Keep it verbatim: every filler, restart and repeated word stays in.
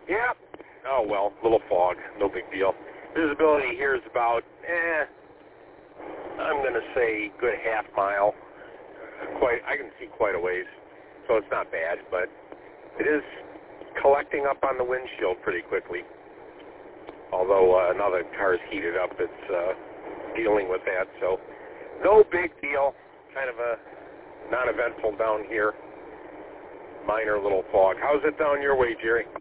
Yeah. Oh, well, little fog. No big deal. Visibility here is about, eh, I'm going to say good half mile. Quite, I can see quite a ways, so it's not bad, but it is collecting up on the windshield pretty quickly. Although uh, now the car's heated up, it's uh, dealing with that, so no big deal. Kind of a non-eventful down here. Minor little fog. How's it down your way, Jerry?